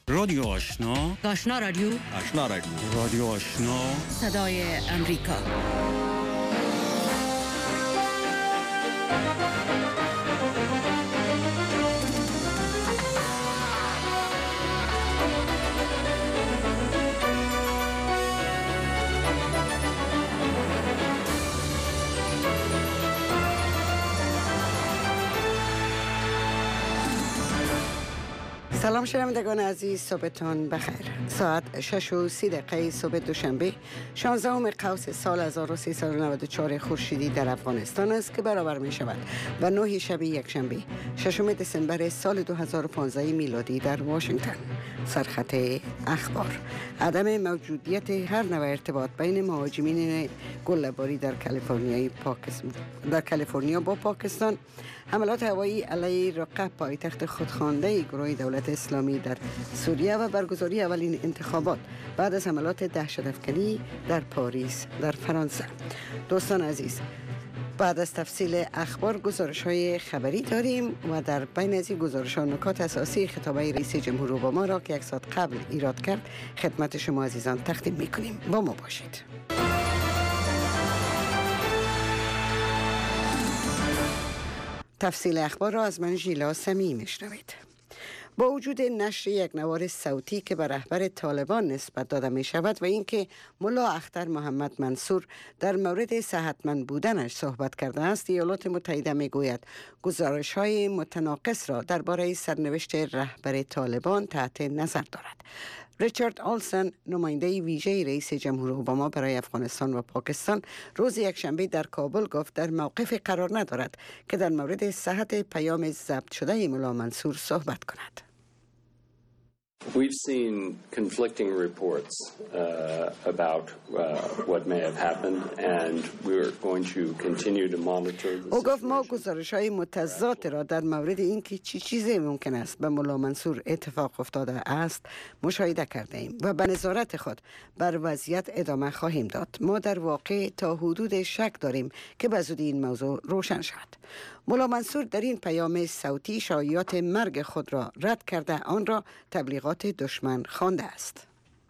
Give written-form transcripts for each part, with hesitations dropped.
رادیو آشنا، آشنا رادیو، آشنا رادیو، رادیو آشنا، صدای امریکا. سلام شنوندگان عزیز، صبحتان بخیر. ساعت 6:30 صبح دوشنبه 16 قوس سال 1394 خورشیدی در افغانستان است که برابر می شود و 9 شب یکشنبه 6 دسامبر سال 2015 میلادی در واشنگتن. سرخط اخبار: عدم موجودیت هر نوع ارتباط بین مهاجمین گله‌باری در کالیفرنیا با پاکستان، حملات هوایی علیه رقه پایتخت خودخوانده گروه دولت اسلامی در سوریه و برگزاری اولین انتخابات بعد از حملات دهشت‌افکنی در پاریس در فرانسه. دوستان عزیز، بعد از تفصیل اخبار گزارش‌های خبری داریم و در بین از این گزارش‌ها نکات اساسی خطابه رئیس جمهور اوباما را که یک ساعت قبل ایراد کرد خدمت شما عزیزان تقدیم می‌کنیم. با ما باشید. تفصیل اخبار را از من ژیلا سمی میشنوید. با وجود نشر یک نوار صوتی که به رهبر طالبان نسبت داده می شود و اینکه ملا اختر محمد منصور در مورد صحتمند بودنش صحبت کرده است، ایالات متحده می گوید گزارش های متناقض را درباره سرنوشت رهبر طالبان تحت نظر دارد. ریچارد آلسن، نماینده ویژه رئیس جمهور اوباما برای افغانستان و پاکستان، روز یکشنبه در کابل گفت در موقف قرار ندارد که در مورد صحت پیام ضبط شده ملا منصور صحبت کند. We've seen conflicting reports about what may have happened, and we're going to continue to monitor the situation. او گفت ما گزارش‌های متضاد را در مورد اینکه چه چیزی ممکن است به ملا منصور اتفاق افتاده است مشاهده کرده ایم و به نظارت خود بر وضعیت ادامه خواهیم داد. ما در واقع تا حدود شک داریم که به زودی این موضوع روشن شود. ملا منصور در این پیام صوتی شایعات مرگ خود را رد کرده آن را تبلیغات دشمن خوانده است.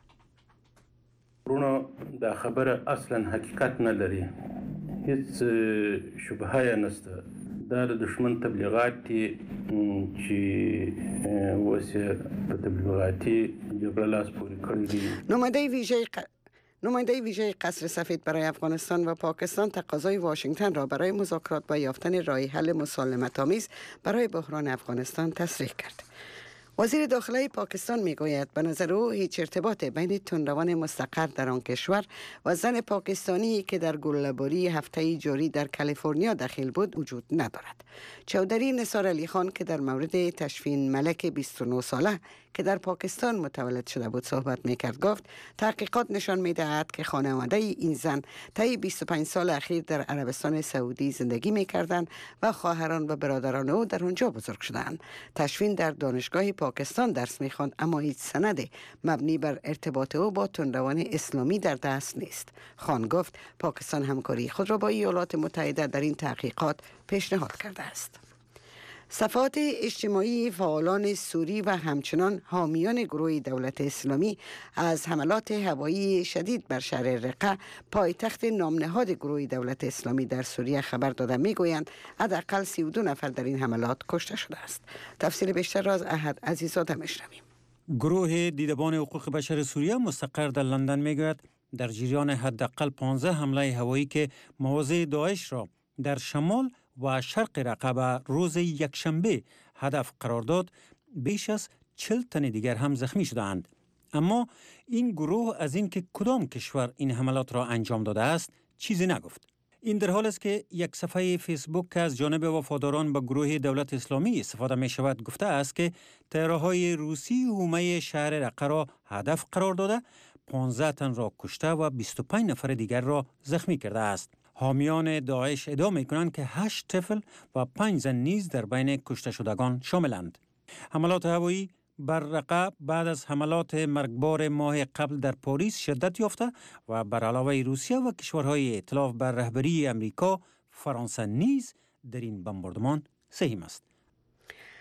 رونا دا خبر اصلا حقیقت نداری، هیچ شبهه نسته. دا دشمن تبلیغاتی چی واسه تبلیغاتی جبرلاس پوری کردی. نماینده ویژه قصر سفید برای افغانستان و پاکستان تقاضای واشنگتن را برای مذاکرات و یافتن راه حل مسالمت‌آمیز برای بحران افغانستان تصریح کرد. وزیر داخلی پاکستان میگوید به نظر او هیچ ارتباط بین تندروان مستقر در آن کشور و زن پاکستانی که در گله‌باری هفته جاری در کالیفرنیا دخیل بود وجود ندارد. چودری نثار علی خان که در مورد تشفین ملک 29 ساله که در پاکستان متولد شده بود صحبت میکرد گفت تحقیقات نشان میدهد که خانواده این زن طی 25 سال اخیر در عربستان سعودی زندگی میکردند و خواهران و برادران او در آنجا بزرگ شدند. تشفین در دانشگاه پاکستان درس میخواند اما هیچ سند مبنی بر ارتباط او با تندروان اسلامی در دست نیست. خان گفت پاکستان همکاری خود را با ایالات متحده در این تحقیقات پیشنهاد کرده است. صفحات اجتماعی فعالان سوری و همچنان حامیان گروه دولت اسلامی از حملات هوایی شدید بر شهر رقه پایتخت نامنهاد گروه دولت اسلامی در سوریه خبر داده میگویند حداقل 32 نفر در این حملات کشته شده است. تفصیل بیشتر را از احد عزیزاده میشنویم. گروه دیدبان حقوق بشر سوریه مستقر در لندن میگوید در جریان حداقل 15 حمله هوایی که مواضع داعش را در شمال و شرق رقه به روز یکشنبه هدف قرار داد، بیش از 40 تن دیگر هم زخمی شدند. اما این گروه از اینکه کدام کشور این حملات را انجام داده است چیزی نگفت. این در حال است که یک صفحه فیسبوک که از جانب وفاداران به گروه دولت اسلامی استفاده می شود گفته است که طیاره‌های روسی حومه شهر رقه را هدف قرار داده 15 تن را کشته و 25 نفر دیگر را زخمی کرده است. حامیان داعش ادعا می‌کنند که 8 طفل و 5 زن نیز در بین کشته شدگان شاملند. حملات هوایی بر رقه بعد از حملات مرگبار ماه قبل در پاریس شدت یافته و بر علاوه روسیه و کشورهای ائتلاف بر رهبری امریکا، فرانسه نیز در این بمباردمان سهم است.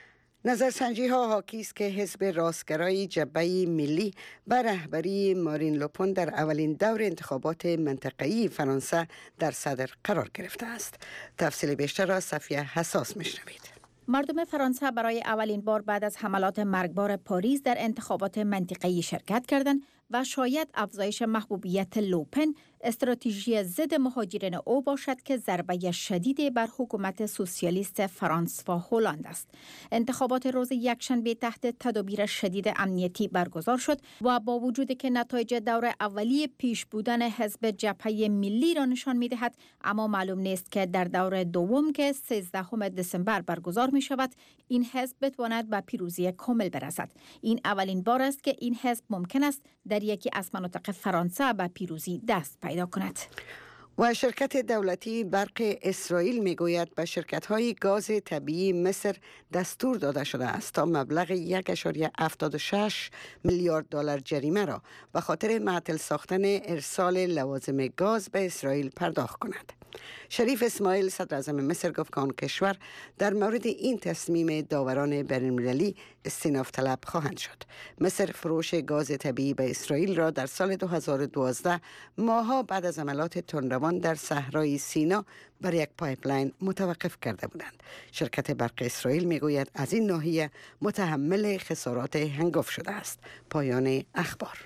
نظرسنجی ها حاکی است که حزب راستگرای جبهه ملی به رهبری مارین لوپن در اولین دور انتخابات منطقه‌ای فرانسه در صدر قرار گرفته است. تفصیل بیشتر را صفیه حساس میشنوید. مردم فرانسه برای اولین بار بعد از حملات مرگبار پاریس در انتخابات منطقه‌ای شرکت کردند و شاید افزایش محبوبیت لوپن استراتژی ضد مهاجرین او باشد که ضربه شدید بر حکومت سوسیالیست فرانسوا هلند است. انتخابات روز یکشنبه تحت تدابیر شدید امنیتی برگزار شد و با وجودی که نتایج دور اولیه پیش بودن حزب جبهه ملی را نشان می‌دهد، اما معلوم نیست که در دور دوم که 13 دسامبر برگزار می شود این حزب بتواند به پیروزی کامل برسد. این اولین بار است که این حزب ممکن است در یکی از مناطق فرانسه به پیروزی دست پیدا کند. و شرکت دولتی برق اسرائیل میگوید به شرکت‌های گاز طبیعی مصر دستور داده شده است تا مبلغ 1.76 میلیارد دلار جریمه را به خاطر معطل ساختن ارسال لوازم گاز به اسرائیل پرداخت کند. شریف اسماعیل صدر اعظم مصر گفت که آن کشور در مورد این تصمیم داوران بین‌المللی استئناف طلب خواهند شد. مصر فروش گاز طبیعی به اسرائیل را در سال 2012 ماه‌ها بعد از حملات تندروان در صحرای سینا بر یک پایپلاین متوقف کرده بودند. شرکت برق اسرائیل میگوید از این ناحیه متحمل خسارات هنگفت شده است. پایان اخبار.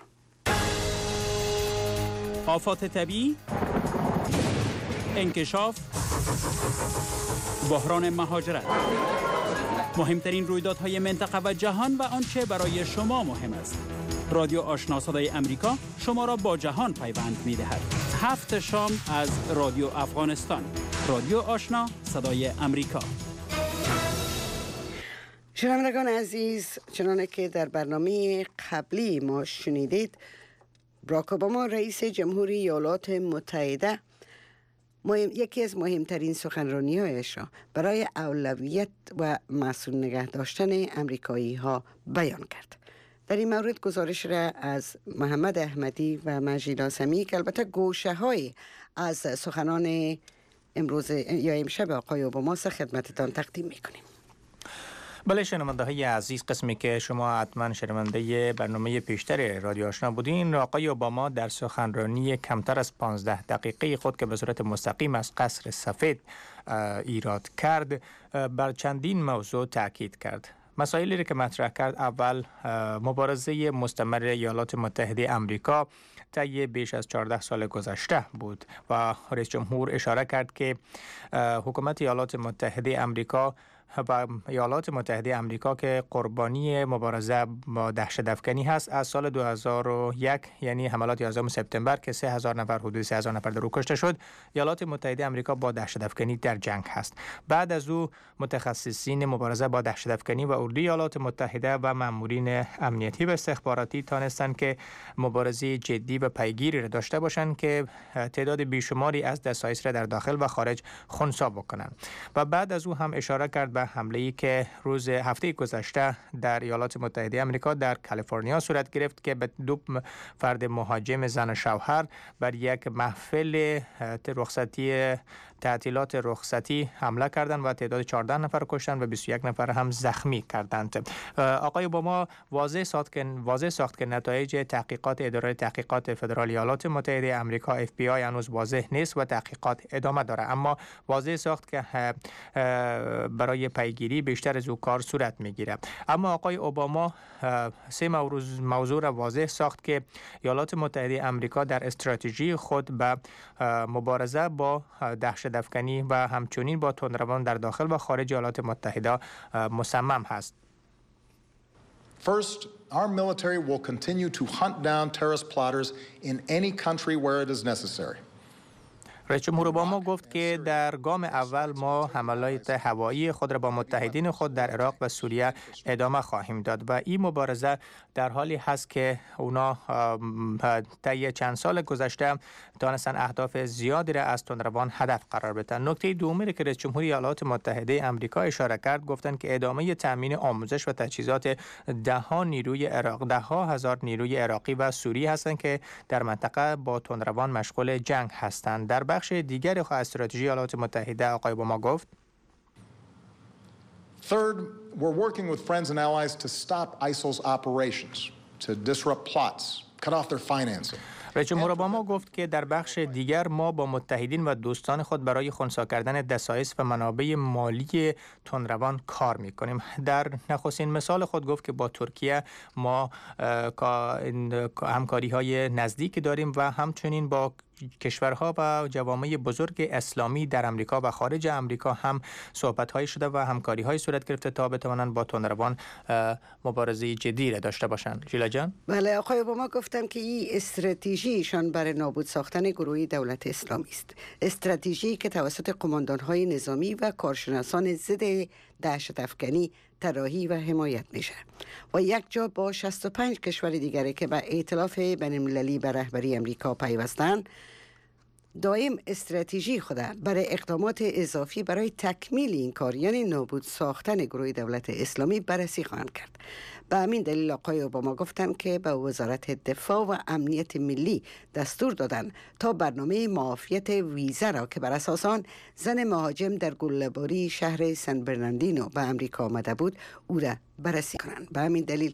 آفات طبیعی، انکشاف، بحران مهاجرت، مهمترین رویدادهای منطقه و جهان و آنچه برای شما مهم است. رادیو آشنا صدای امریکا شما را با جهان پیوند می‌دهد. 7 شام از رادیو افغانستان. رادیو آشنا صدای امریکا. شنوندگان عزیز، چنانه که در برنامه قبلی ما شنیدید، باراک اوباما رئیس جمهوری ایالات متحده یکی از مهمترین سخنرانی‌هایش را برای اولویت و مسئول نگه داشتن امریکایی ها بیان کرد. در این مورد گزارش را از محمد احمدی و مجید آسمی که البته گوشه های از سخنان امروز یا امشب آقای اوباما خدمتتان تقدیم میکنیم. بله شنونده های عزیز، قسمی که شما حتما شنونده برنامه پیشتر رادیو آشنا بودین، آقای اوباما در سخنرانی کمتر از 15 دقیقه خود که به صورت مستقیم از قصر سفید ایراد کرد بر چندین موضوع تاکید کرد. مسائلی را که مطرح کرد، اول مبارزه مستمر ایالات متحده آمریکا طی بیش از 14 سال گذشته بود و رئیس جمهور اشاره کرد که حکومت ایالات متحده آمریکا و ایالات متحده آمریکا که قربانی مبارزه با دهشت‌افکنی هست از سال 2001، یعنی حملات 11 سپتامبر که 3000 نفر، حدود 3000 نفر در او کشته شد، ایالات متحده آمریکا با دهشت‌افکنی در جنگ هست. بعد از او متخصصین مبارزه با دهشت‌افکنی و اردوی ایالات متحده و مامورین امنیتی و استخباراتی تانستند که مبارزه جدی و پیگیری را داشته باشند که تعداد بیشماری از دسایس را در داخل و خارج خنثی بکنند. و بعد از او هم اشاره کرد به حمله‌ای که روز هفته گذشته در ایالات متحده آمریکا در کالیفرنیا صورت گرفت که به 2 فرد مهاجم زن و شوهر بر یک محفل رخصتی تعطیلات رخصتی حمله کردند و تعداد 14 نفر کشتند و 21 نفر هم زخمی کردند. آقای اوباما واضح ساخت که نتایج تحقیقات اداره تحقیقات فدرال ایالات متحده آمریکا FBI هنوز واضح نیست و تحقیقات ادامه داره، اما واضح ساخت که برای پیگیری بیشتر از او کار صورت میگیره. اما آقای اوباما 3 موضوع را واضح ساخت که ایالات متحده آمریکا در استراتژی خود به مبارزه با دهشت‌افکنی و همچنین با تندروان در داخل و خارج ایالات متحده مصمم هست. First, our military will continue to hunt down terrorist plotters in any country where it is necessary. رئیس جمهور اوباما گفت که در گام اول ما حملات هوایی خود را با متحدین خود در عراق و سوریه ادامه خواهیم داد و این مبارزه در حالی هست که اونا طی چند سال گذشته دانستن اهداف زیادی را از تندروان هدف قرار بدن. نکته دومی که رئیس جمهور ایالات متحده آمریکا اشاره کرد، گفتن که ادامه تامین آموزش و تجهیزات ده ها هزار نیروی عراقی و سوری هستند که در منطقه با تندروان مشغول جنگ هستند. در بخش دیگر استراتژی ایالات متحده آقای اوباما گفت Third, we're working with friends and allies to stop ISIL's operations, to disrupt plots, cut off their financing. رئیس جمهور اوباما گفت که در بخش دیگر ما با متحدین و دوستان خود برای خنثی کردن دسایس و منابع مالی تندروان کار می‌کنیم. در نخستین مثال خود گفت که با ترکیه ما همکاری‌های نزدیک داریم و همچنین با کشورها و جوامع بزرگ اسلامی در امریکا و خارج امریکا هم صحبت‌های شده و همکاری‌های صورت گرفته تا بتوانند با تندروان مبارزه جدی را داشته باشند. ژیلا جان؟ بله، آقای اوباما گفتن که این استراتژیشان برای نابود ساختن گروه دولت اسلامی است. استراتژی که توسط قماندان‌های نظامی و کارشناسان ضد دهشت افکنی طراحی و حمایت میشه و یک جا با 65 کشور دیگری که به ائتلاف بین‌المللی به رهبری امریکا پیوستند دائم استراتژی خود برای اقدامات اضافی برای تکمیل این کار یعنی نابود ساختن گروه دولت اسلامی بررسی خواهند کرد. به همین دلیل آقای اوباما گفتند که به وزارت دفاع و امنیت ملی دستور دادن تا برنامه معافیت ویزا را که بر اساس آن زن مهاجم در گله‌باری شهر سن برناردینو به امریکا آمده بود او را بررسی کنند. به همین دلیل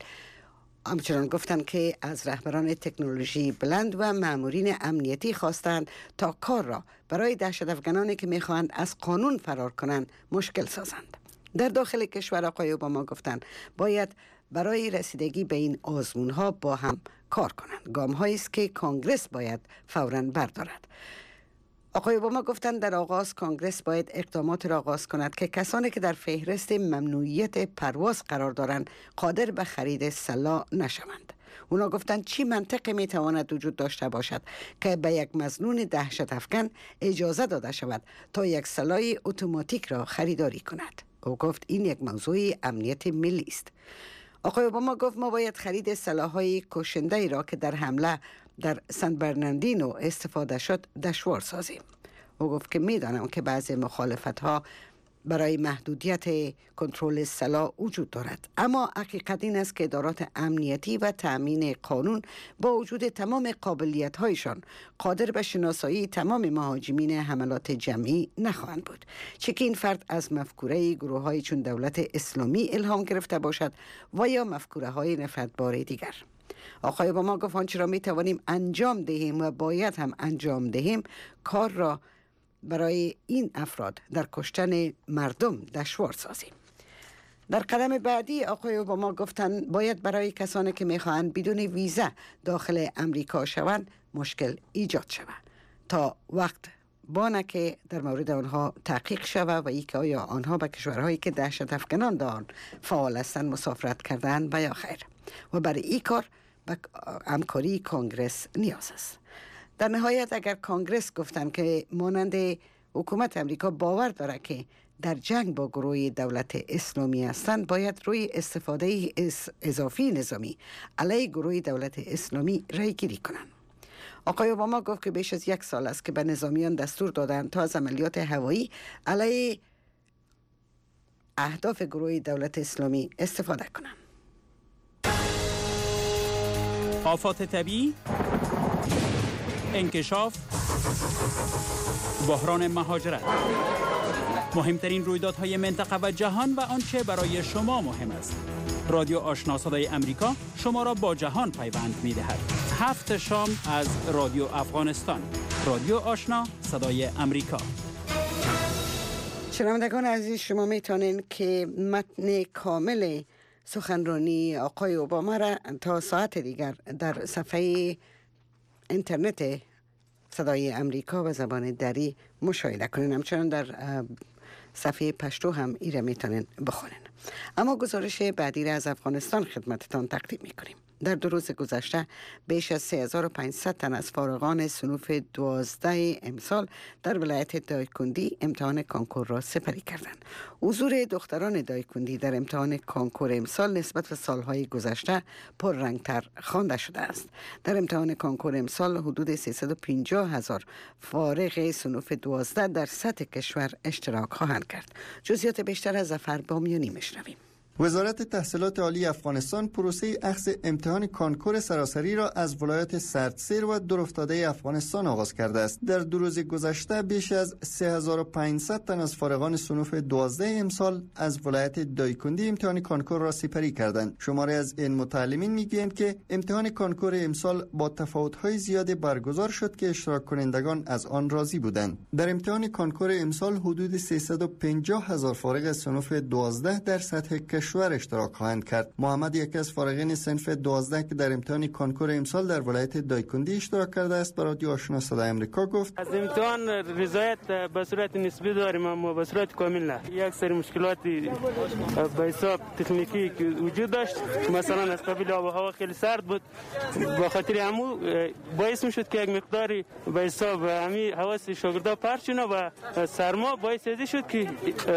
همچنان گفتند که از رهبران تکنولوژی بلند و مامورین امنیتی خواستند تا کار را برای دهشت افغانانی که میخواهند از قانون فرار کنند مشکل سازند. در داخل کشور آقای اوباما گفتند باید برای رسیدگی به این آزمون‌ها با هم کار کنند. گام‌هایی است که کانگرس باید فوراً بردارد. آقای اوباما گفتند در آغاز کانگرس باید اقدامات را آغاز کند که کسانی که در فهرست ممنوعیت پرواز قرار دارند قادر به خرید سلاح نشوند. اونا گفتند چی منطقی میتواند وجود داشته باشد که به یک مظنون دهشت افکن اجازه داده شود تا یک سلاح اتوماتیک را خریداری کند. او گفت این یک موضوع امنیت ملی است. آقای اوباما گفت ما باید خرید سلاح‌های کشنده را که در حمله در سن برناردینو استفاده شد دشوار سازیم. او گفت که میدانم که بعضی مخالفت‌ها برای محدودیت کنترل سلاح وجود دارد، اما حقیقت این است که ادارات امنیتی و تأمین قانون با وجود تمام قابلیت‌هایشان قادر به شناسایی تمام مهاجمین حملات جمعی نخواهند بود، چه که این فرد از مفکوره گروه‌های چون دولت اسلامی الهام گرفته باشد و یا مفکوره‌های نفرتبار دیگر. آقای اوباما گفت آنچه را می توانیم انجام دهیم و باید هم انجام دهیم کار را برای این افراد در کشتن مردم دشوار سازیم. در قدم بعدی آقای اوباما گفتند باید برای کسانی که میخواهند بدون ویزا داخل امریکا شوند مشکل ایجاد شود تا وقت بانه که در مورد آنها تحقیق شود و ای که آیا آنها به کشورهایی که دهشت افکنان دارند فعال هستند مسافرت کردن و یا خیر، و برای این کار به همکاری کانگرس نیاز است. در نهایت اگر کانگرس گفتن که مانند حکومت امریکا باور داره که در جنگ با گروه دولت اسلامی هستند باید روی استفاده اضافی نظامی علیه گروه دولت اسلامی رای گیری کنند. آقای اوباما گفت که بیش از 1 سال است که به نظامیان دستور دادند تا از عملیات هوایی علیه اهداف گروه دولت اسلامی استفاده کنند. آفات طبیعی، انکشاف، بحران مهاجرت، مهمترین رویدادهای منطقه و جهان و آنچه برای شما مهم است. رادیو آشنا صدای امریکا شما را با جهان پیوند می‌دهد. 7 شام از رادیو افغانستان. رادیو آشنا صدای امریکا. شنوندگان عزیز، شما میتونین که متن کامل سخنرانی آقای اوباما را تا ساعت دیگر در صفحه اینترنت صدای امریکا و زبان دری مشاهده کنین. همچنان در صفحه پشتو هم ایره میتونین بخونین. اما گزارش بعدی را از افغانستان خدمتتان تقدیم میکنیم. در 2 روز گذشته بیش از 3500 تن از فارغان صنوف 12 امسال در ولایت دایکندی امتحان کانکور را سپری کردند. حضور دختران دایکندی در امتحان کانکور امسال نسبت به سالهای گذشته پررنگتر خوانده شده است. در امتحان کانکور امسال حدود 350,000 فارغ صنوف 12 در سطح کشور اشتراک خواهند کرد. جزئیات بیشتر از ظفر بامیانی میشنویم. وزارت تحصیلات عالی افغانستان پروسه اخذ امتحان کانکور سراسری را از ولایت سردسیر و دورافتاده افغانستان آغاز کرده است. در 2 روز گذشته بیش از 3500 تن از فارغان صنوف 12 امسال از ولایت دایکندی امتحان کانکور را سپری کردند. شماری از این متعلمین میگویند که امتحان کانکور امسال با تفاوت‌های زیادی برگزار شد که اشتراک کنندگان از آن راضی بودند. در امتحان کانکور امسال حدود 350,000 فارغ از صنوف 12 در سطح کشور اشتراک خواهند کرد. محمد یکی از فارغین صنف 12 که در امتحان کانکور امسال در ولایت دایکندی اشتراک کرده است برای رادیو آشنا صدای آمریکا گفت: از امتحان رضایت به صورت نسبی داریم اما به صورت کامل نه. یک سری مشکلاتی به حساب تکنیکی که وجود داشت، مثلا از قبیل آب و هوا خیلی سرد بود، به خاطر همو باعث میشد که یک مقداری به حساب همین حواس شاگردا پرت شونه و سرما باعث شد که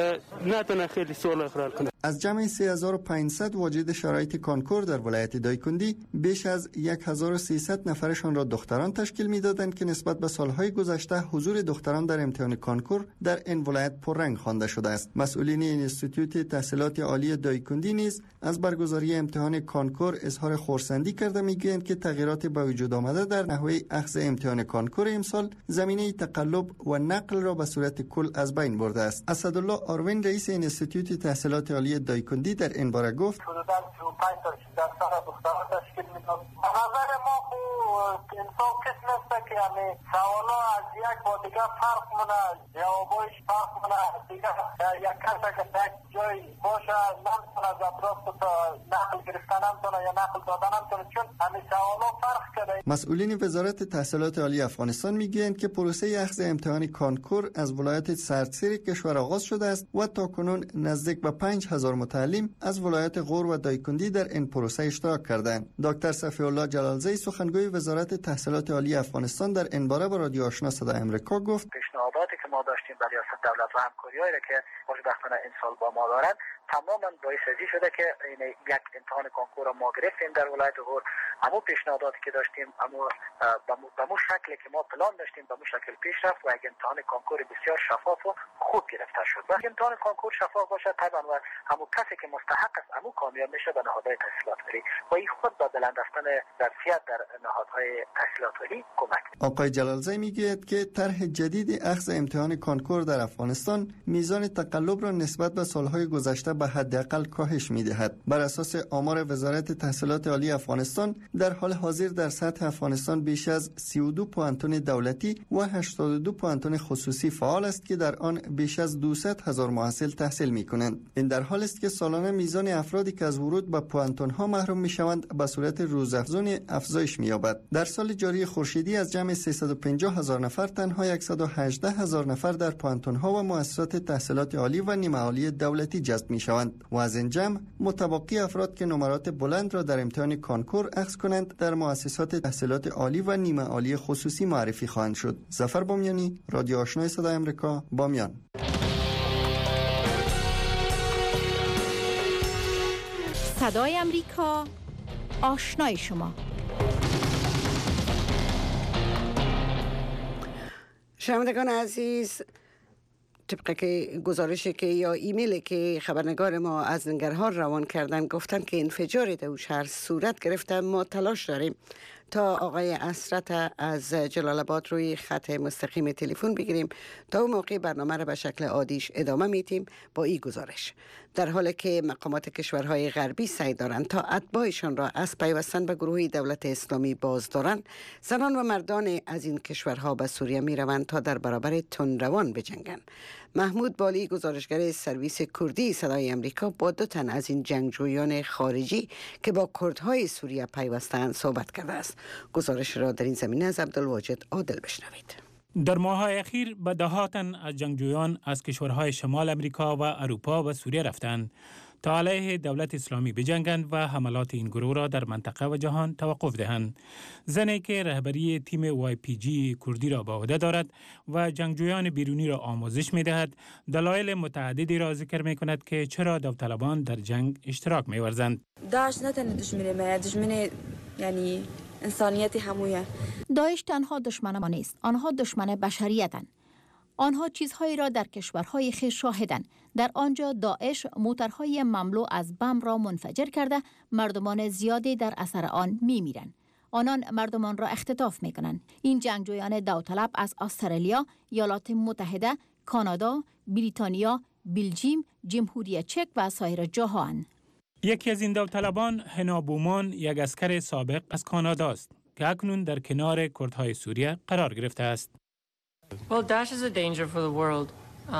نتونه خیلی سوال اخراج کنه. از جمع 3500 واجد شرایط کانکور در ولایت دایکندی بیش از 1300 نفرشان را دختران تشکیل می‌دادند که نسبت به سالهای گذشته حضور دختران در امتحان کانکور در این ولایت پررنگ خوانده شده است. مسئولین انستیتوت تحصیلات عالی دایکندی نیز از برگزاری امتحان کانکور اظهار خرسندی کرده می‌گویند که تغییرات به وجود آمده در نحوه اخذ امتحان کانکور امسال زمینه تقلب و نقل را به صورت کل از بین برده است. اسدالله آروین رئیس انستیتوت تحصیلات عالی دایکندی در این باره گفت: حدوداً 35 تا 18 سال دختران تشکیل می‌داد. به نظر ما انسان کس نیست که همین سوالا از یک با دیگه فرق کنه، جوابایش فرق کنه، دیگه یک کس که یک جای باشه نمیتونه از اطراف تا نقل گرفتن نمیتونه یا نقل دادن نمیتونه، چون همین سوالا فرق کرده. مسئولین وزارت تحصیلات عالی افغانستان میگویند که پروسه اخذ امتحان کانکور از ولایت سردسیر کشور آغاز شده است و تاکنون نزدیک به 5000 متعلم از ولایت غور و دایکندی در این پروسه اشتراک کردند. دکتر صفی الله جلالزی سخنگوی وزارت تحصیلات عالی افغانستان در این باره با رادیو آشنا صدای آمریکا گفت: پیشنهاداتی که ما داشتیم برای ریاست دولت و همکاری‌هایی که خوشبختانه این سال با ما دارند تماما باعث شده که این یک امتحان کانکور را ما گرفتیم در ولایت غور. همون پیشنهاداتی که داشتیم اما به مو شکلی که ما پلان داشتیم به مو شکل پیش رفت و یک امتحان کانکور بسیار شفاف و خوب گرفته شد. وقتی امتحان کانکور شفاف باشه طبعا و همون کسی که مستحق است همون کامیاب میشه به نهادهای تحصیلات عالی و این خود به بلند رفتن ظرفیت در نهادهای تحصیلات عالی کمک می‌کنه. آقای جلالزی میگوید که طرح جدید اخذ امتحان کانکور در افغانستان میزان تقلب را نسبت به سالهای گذشته به حداقل کاهش می‌دهد. بر اساس آمار وزارت تحصیلات عالی افغانستان در حال حاضر در سطح افغانستان بیش از 32 پوانتون دولتی و 82 پوانتون خصوصی فعال است که در آن بیش از 200,000 محصل تحصیل می‌کنند. این در حالی است که سالانه میزان افرادی که از ورود به پوانتون‌ها محروم می‌شوند به صورت روزافزون افزایش می‌یابد. در سال جاری خورشیدی از جمع 350,000 نفر تنها 118,000 نفر در پوانتون‌ها و مؤسسات تحصیلات عالی و نیمه عالی دولتی جذب می‌شوند و از این جمع متبقی افراد که نمرات بلند را در امتحان کانکور اخذ کنند در مؤسسات تحصیلات عالی و نیمه عالی خصوصی معرفی خواهند شد. ظفر بامیانی، رادیو آشنا صدای آمریکا، بامیان. صدای آمریکا، آشنای شما. شنوندگان عزیز، طبق که گزارشی که یا ایمیلی که خبرنگار ما از ننگرهار روان کردن گفتن که انفجار در شهر صورت گرفته. ما تلاش داریم تا آقای اسرت از جلال آباد روی خط مستقیم تلفن بگیریم. تا اون موقع برنامه را به شکل عادیش ادامه میتیم با این گزارش. در حالی که مقامات کشورهای غربی سعی دارند تا اتباعشان را از پیوستن به گروه دولت اسلامی باز دارند، زنان و مردان از این کشورها به سوریه می روند تا در برابر تندروان بجنگند. محمود بالی، گزارشگر سرویس کردی صدای آمریکا، با 2 تن از این جنگجویان خارجی که با کردهای سوریه پیوستند صحبت کرده است. گزارش را در این زمینه از عبدالواجد عادل بشنوید. در ماه‌های اخیر به ده‌ها تن از جنگجویان از کشورهای شمال امریکا و اروپا و سوریه رفتند تا علیه دولت اسلامی بجنگند و حملات این گروه را در منطقه و جهان توقف دهند. زنی که رهبری تیم YPG کردی را به عهده دارد و جنگجویان بیرونی را آموزش می‌دهد، دلایل متعددی را ذکر می‌کند که چرا داوطلبان در جنگ اشتراک می‌ورزند. داعش نه تنها دشمن یعنی انسانیت همویه. داعش تنها دشمن ما نیست، آنها دشمن بشریتند. آنها چیزهایی را در کشورهای خود شاهدند. در آنجا داعش موترهای مملو از بم را منفجر کرده مردمان زیادی در اثر آن می‌میرند. آنان مردمان را اختطاف می‌کنند. این جنگجویان داوطلب از استرالیا، ایالات متحده، کانادا، بریتانیا، بلژیم، جمهوری چک و سایر جاهان. یکی از این داوطلبان هنا بومان یک عسکر سابق از کانادا است که اکنون در کنار کردهای سوریه قرار گرفته است. Well, Daesh is a danger for the world,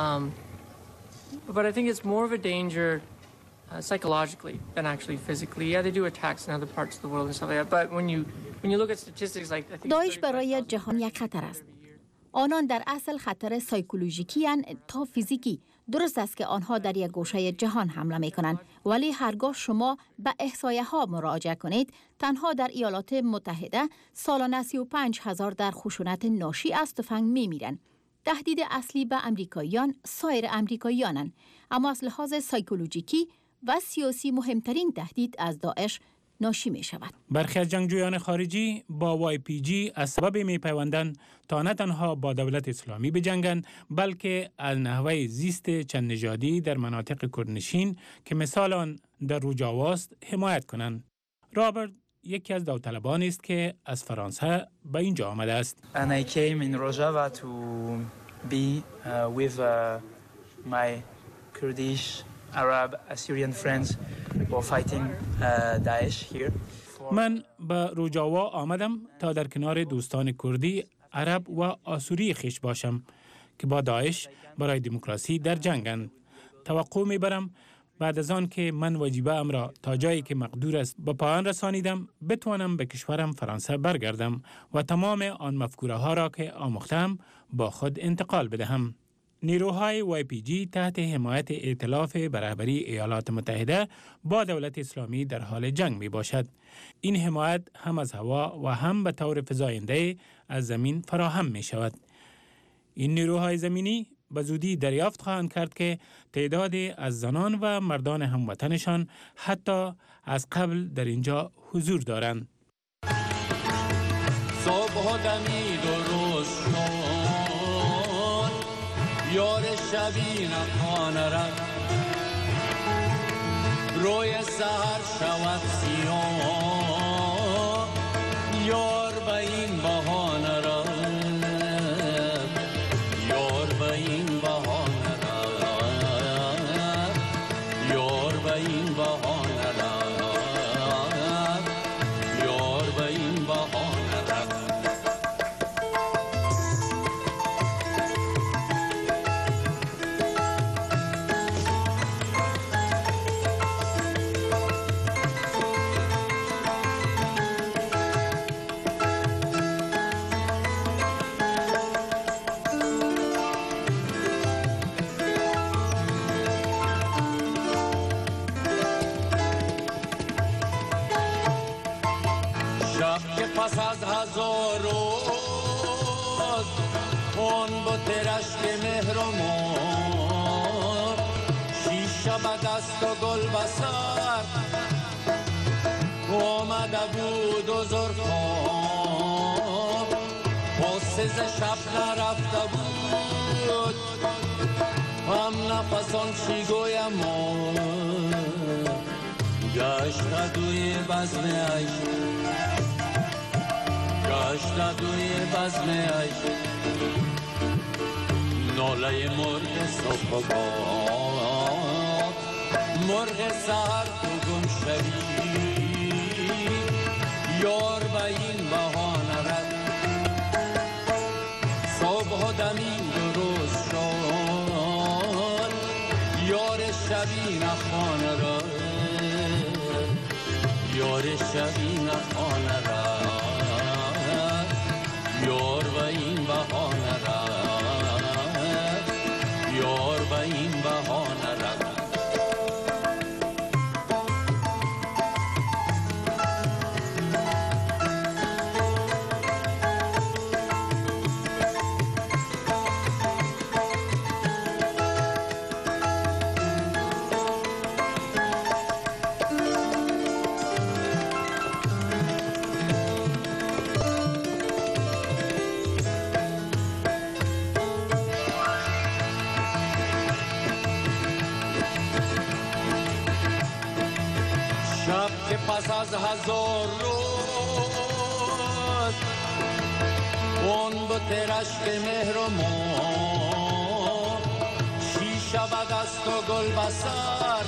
but I think it's more of a danger psychologically than actually physically. Yeah, they do attacks in other parts of the world and stuff like that. But when you look at statistics, like I think داعش برای جهان یک خطر است. آنان در اصل خطر سایکولوژیکی تا فیزیکی. درست است که آنها در یک گوشه جهان حمله می کنند، ولی هرگاه شما به احصایه ها مراجعه کنید، تنها در ایالات متحده سالانه 35,000 در خشونت ناشی از تفنگ می میرند. تهدید اصلی به امریکاییان سایر امریکاییانند، اما از لحاظ سایکولوژیکی و سیاسی مهمترین تهدید از داعش ناشی می شود. برخی از جنگجویان خارجی با YPG از سبب می پیوندند تا نه تنها با دولت اسلامی بجنگند، بلکه از نحوه زیست چند نژادی در مناطق کردنشین که مثال آن در روجاواست حمایت کنند. رابرت یکی از داوطلبان است که از فرانسه به اینجا آمده است. And I came in Rojava to be with my Kurdish, Arab, Assyrian friends who are fighting Daesh here. من به روجاوا آمدم تا در کنار دوستان کردی، عرب و آسوری خیش باشم که با داعش برای دموکراسی در جنگند. توقع میبرم بعد از آن که من وجیبه ام را تا جایی که مقدور است به پایان رسانیدم، بتوانم به کشورم فرانسه برگردم و تمام آن مفکوره ها را که آموختم با خود انتقال بدهم. نیروهای YPG تحت حمایت ائتلاف به رهبری ایالات متحده با دولت اسلامی در حال جنگ می باشد. این حمایت هم از هوا و هم به طور فزاینده از زمین فراهم می شود. این نیروهای زمینی به زودی دریافت خواهند کرد که تعدادی از زنان و مردان هموطنشان حتی از قبل در اینجا حضور دارند. صبح دمید و روز شد، یار شبین خانه رفت، روی سهر شود سیاه، یار به این بهانه رفت، یار به این بهانه رفت، یار به این بهانه رفت، یار به این بهانه رفت. پس از هزار روز اون بت رشک مهر و مور، شیشه به دست و گل به سر آمده بود و زرخان، غصه ز شب نرفته بود هم نفسان چی گویم گشت دوی بزم عشق، گشت دوی بزم عشق، ناله مرغ صبح و باد، مرغ سهر تو گم شوی، یار به این بهانه رفت، صبح و دمید و روز شد، یار شبی نخانه رفت، یار شبی نخانه رفت، یار به این بهانه رفت، یار به این بهانه رفت. 1000 روز اون بترش به مهر و مور شیشه به دست و گل بسر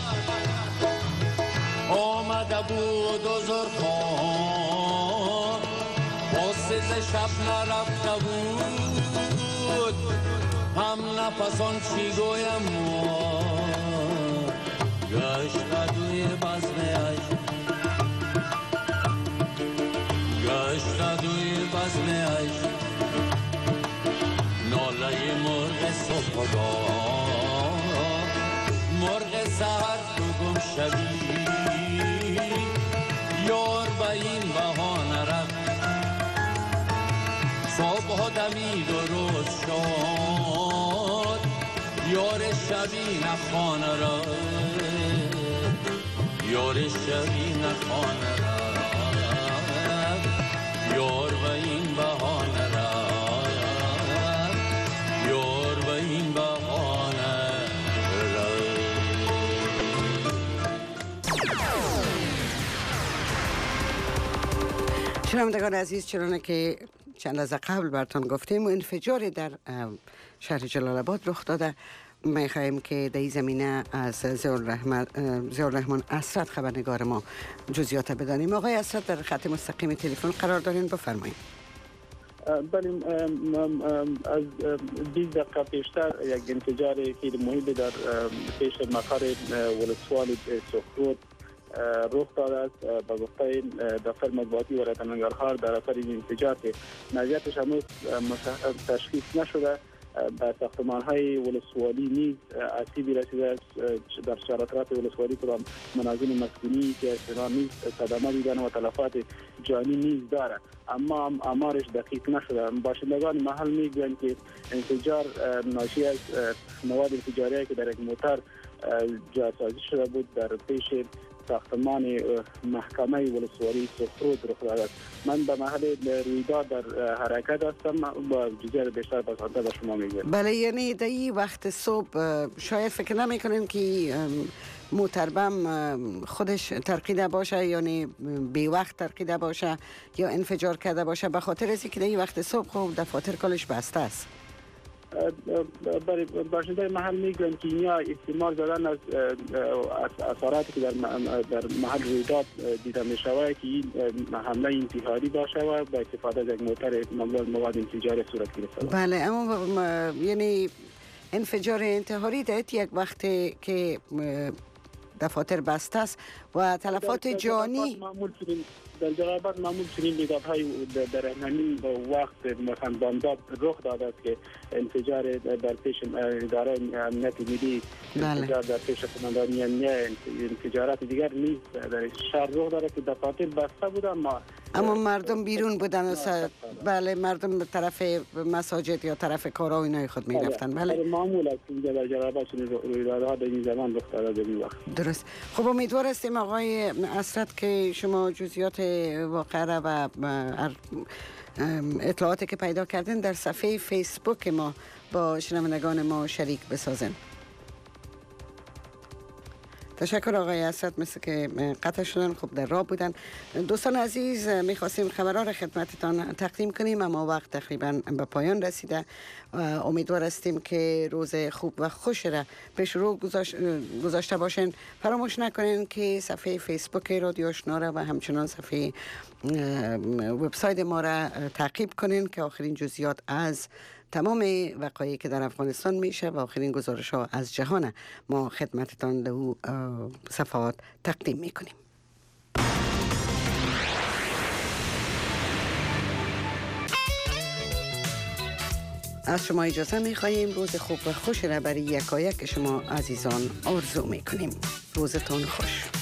آمده بود و زرخان حسیز شب نرفته بود هم نفسان چی گویم گشت دوی بزم عشق گشت دوی بزم عشق ناله مرغ صبحگاه مرغ سحر تو گم شوی یار به این بهانه رفت صبح دمید و روز شد یار شبی نخانه را یار شبی نخانه را یار و این بهانه را یار و این بهانه را. شنوندگان عزیز، چرا که چند لحظه قبل براتون گفتیم انفجاری در شهر جلال آباد رخ داده. میخواهیم که در این زمینه از ضیاءالرحمن اسرت خبرنگار ما جزئیات بدانیم. آقای اسرت در خط مستقیم تلفن قرار دارین، بفرمایید. بله، از 20 دقیقه پیشتر یک انفجار خیلی مهم در پیش مقر ولسوالی سخرود رخ داده است. به گفته دفتر مطبوعاتی ولایت ننگرهار در اثر این انفجار که نوعیتش هنوز تشخیص نشده در ساختمان‌های ولسوالی نیز آسیبی رسیده است. در شارع‌طرف ولسوالی کدام منازل مسکونی که اصطلاحاً نیز صدمه دیدن و تلفات جانی نیز داره، اما آمارش دقیق نشده. باشندگان محل میگویند که انفجار ناشی از مواد انفجاریه که در یک موتر جاسازی شده بود در پیش ساختمان محکمه ولسوالی سخرود رخ داده است. من به محل رویداد در حرکت هستم، با جزئیات بیشتر به شما میگم. بله، یعنی در این وقت صبح شاید فکر نمیکنین که موتربم خودش ترقیده باشه، یعنی بی وقت ترقیده باشه یا انفجار کرده باشه، به خاطر از اینکه در این وقت صبح خب دفاتر کالش بسته است. باشنده محل میگویند که اینها احتمال دادن از اثراتی که در محل رویداد دیده می شود که این حمله انتحاری باشه و با استفاده از یک موتر مملو مواد انفجاری صورت گرفته. بله، اما یعنی انفجار انتحاری در یک وقت که دفاتر بسته است و تلفات جانی در جلال‌آباد معمول چنین بیدادهای در همین وقت مثلا بامداد رخ داده است که انفجار در پیش اداره امنیت ملی، انفجار در پیش قماندانی امنیت، انفجارات دیگر نیز در شهر رخ داده که دفاتر بسته بود اما مردم بیرون بودن. بله، مردم به طرف مساجد یا طرف کارها و اینای خود می رفتن. بله، معمول است که در جلال‌آباد چنین رویدادها در این زمان رخ داده در این وقت. درست. خب امیدوار هستیم آقای اسرت که شما جزئیات واقعه و اطلاعاتی که پیدا کردن در صفحه فیسبوک ما با شنوندگان ما شریک بسازن. تشکر آقای اسرت، مثل که قطع شدن خب در راه بودن. دوستان عزیز، میخواستیم خبرها را خدمتتان تقدیم کنیم اما وقت تقریبا به پایان رسیده. امیدوار هستیم که روز خوب و خوش را پیش رو گذاشته باشین. فراموش نکنین که صفحه فیسبوک رادیو آشنا را و همچنان صفحه وبسایت ما را تعقیب کنین که آخرین جزئیات از تمام وقایعی که در افغانستان میشه و آخرین گزارش ها از جهان ما خدمتتان در صفحات تقدیم میکنیم. از شما اجازه میخواییم. روز خوب و خوش را برای یکایک شما عزیزان آرزو میکنیم. روزتون خوش.